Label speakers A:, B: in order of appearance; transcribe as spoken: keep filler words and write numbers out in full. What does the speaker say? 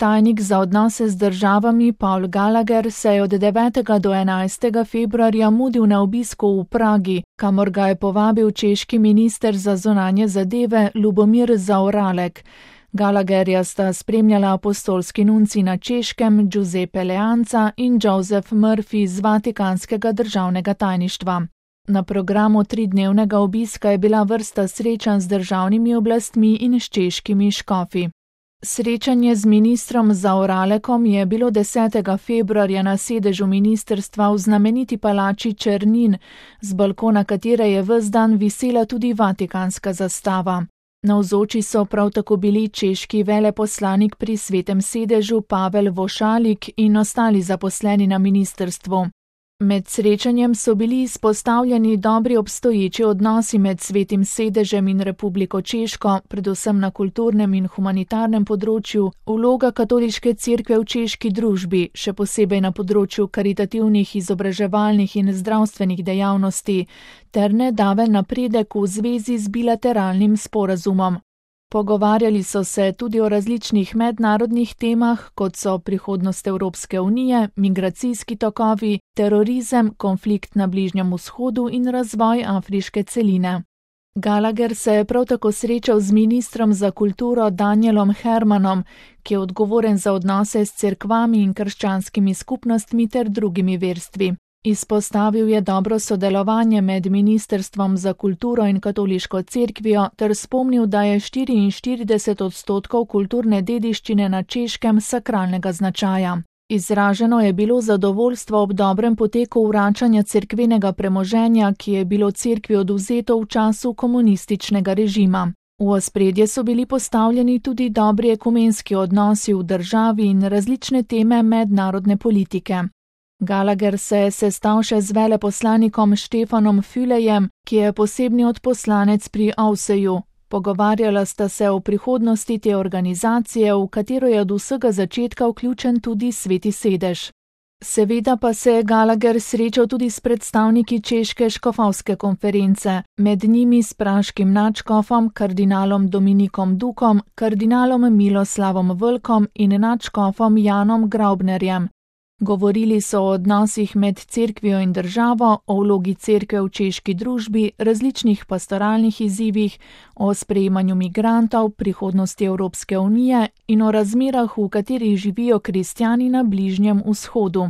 A: Tajnik za odnose z državami Paul Gallagher se je od devetega do enajstega februarja mudil na obisku v Pragi, kamor ga je povabil češki minister za zunanje zadeve Lubomir Zaoralek. Gallagherja sta spremljala apostolski nunci na Češkem Giuseppe Leanca in Joseph Murphy z Vatikanskega državnega tajništva. Na programu tridnevnega obiska je bila vrsta srečanj z državnimi oblastmi in s češkimi škofi. Srečanje z ministrom Zaoralekom je bilo desetega februarja na sedežu ministrstva v znameniti palači Črnin, z balkona katere je ves dan visela tudi vatikanska zastava. Navzoči so prav tako bili češki veleposlanik pri svetem sedežu Pavel Vošalik in ostali zaposleni na ministrstvu. Med srečanjem so bili izpostavljeni dobri obstoječi odnosi med svetim sedežem in Republiko Češko, predvsem na kulturnem in humanitarnem področju, vloga katoliške cerkve v češki družbi, še posebej na področju karitativnih, izobraževalnih in zdravstvenih dejavnosti, ter nedaven napredek v zvezi z bilateralnim sporazumom. Pogovarjali so se tudi o različnih mednarodnih temah, kot so prihodnost Evropske unije, migracijski tokovi, terorizem, konflikt na Bližnjem vzhodu in razvoj afriške celine. Gallagher se je prav tako srečal z ministrom za kulturo Danielom Hermanom, ki je odgovoren za odnose s cerkvami in krščanskimi skupnostmi ter drugimi verstvi. Izpostavil je dobro sodelovanje med Ministrstvom za kulturo in katoliško cerkvijo ter spomnil, da je štiriinštirideset odstotkov kulturne dediščine na Češkem sakralnega značaja. Izraženo je bilo zadovoljstvo ob dobrem poteku vračanja cerkvenega premoženja, ki je bilo cerkvi odvzeto v času komunističnega režima. V ospredje so bili postavljeni tudi dobri ekumenski odnosi v državi in različne teme mednarodne politike. Gallagher se je sestal še z veleposlanikom Štefanom Fülejem, ki je posebni odposlanec pri O V S E-ju. Pogovarjala sta se o prihodnosti te organizacije, v katero je od vsega začetka vključen tudi sveti sedež. Seveda pa se je Gallagher srečal tudi s predstavniki češke škofovske konference, med njimi s praškim nadškofom kardinalom Dominikom Dukom, kardinalom Miloslavom Vlkom in nadškofom Janom Graubnerjem. Govorili so o odnosih med cerkvijo in državo, o vlogi cerkve v češki družbi, različnih pastoralnih izzivih, o sprejemanju migrantov, prihodnosti Evropske unije in o razmerah, v katerih živijo kristjani na Bližnjem vzhodu.